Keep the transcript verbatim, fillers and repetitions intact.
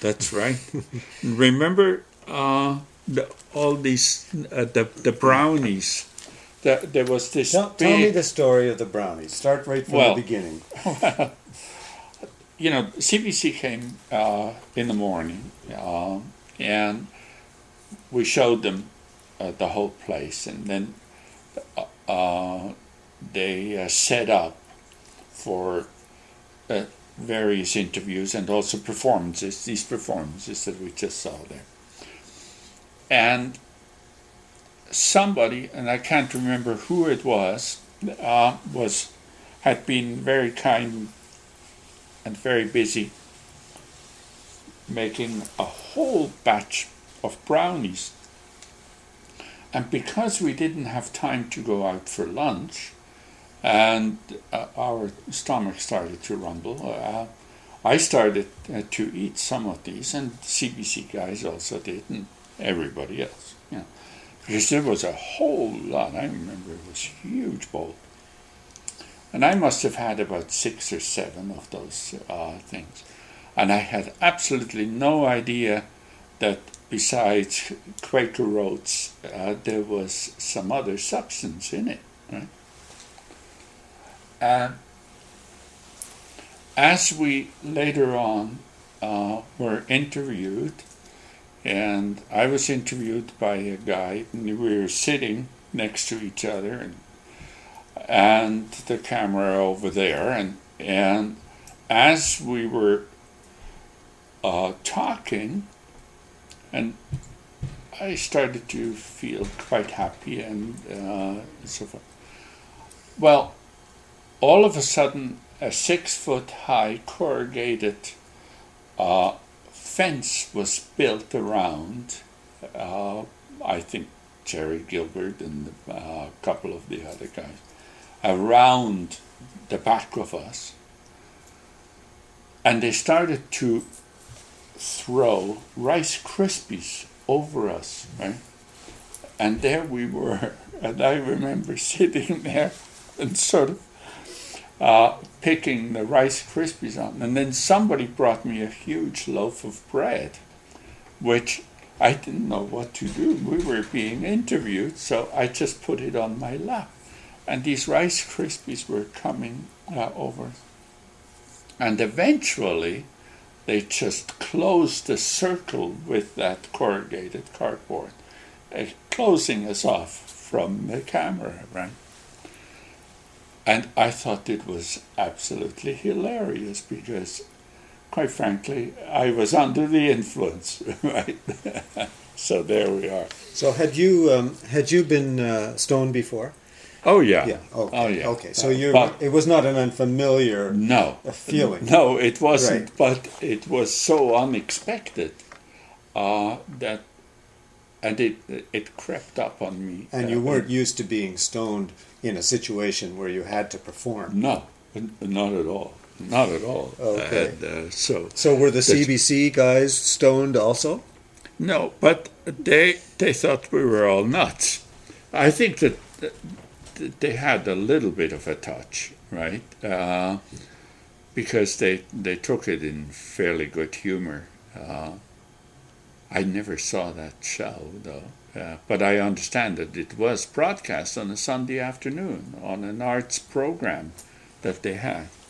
That's right. Remember uh, the, all these, uh, the, the brownies. The, there was this Tell, big... tell me the story of the brownies. Start right from well, the beginning. You know, C B C came uh, in the morning, uh, and we showed them uh, the whole place, and then uh, they uh, set up for uh, various interviews and also performances, these performances that we just saw there. And somebody, and I can't remember who it was, uh, was had been very kind and very busy making a whole batch of brownies. And because we didn't have time to go out for lunch, and uh, our stomach started to rumble, uh, I started uh, to eat some of these, and C B C guys also did, and everybody else. You know, because there was a whole lot. I remember it was a huge bowl. And I must have had about six or seven of those uh, things. And I had absolutely no idea that besides Quaker oats, uh, there was some other substance in it. Right? And as we later on uh, were interviewed, and I was interviewed by a guy, and we were sitting next to each other, and and the camera over there, and and as we were uh, talking, and I started to feel quite happy and uh, so forth. Well, all of a sudden, a six-foot-high corrugated uh, fence was built around, uh, I think, Jerry Gilbert and uh, a couple of the other guys, around the back of us, and they started to throw Rice Krispies over us, right? And there we were, and I remember sitting there and sort of uh, picking the Rice Krispies on, and then somebody brought me a huge loaf of bread, which I didn't know what to do. We were being interviewed, so I just put it on my lap. And these Rice Krispies were coming uh, over. And eventually, they just closed the circle with that corrugated cardboard, uh, closing us off from the camera, right? And I thought it was absolutely hilarious because, quite frankly, I was under the influence, right? So there we are. So had you um, had you been uh, stoned before? Oh yeah. Yeah. Okay. Oh yeah. Okay. So you But it was not an unfamiliar no feeling. No, it wasn't. Right. But it was so unexpected uh, that, and it it crept up on me. And uh, you weren't used to being stoned in a situation where you had to perform. No, not at all. Not at all. Okay. And, uh, so. So were the C B C guys stoned also? No, but they they thought we were all nuts. I think that they had a little bit of a touch, right? Uh, because they they took it in fairly good humor. Uh, I never saw that show, though. Uh, but I understand that it was broadcast on a Sunday afternoon on an arts program that they had.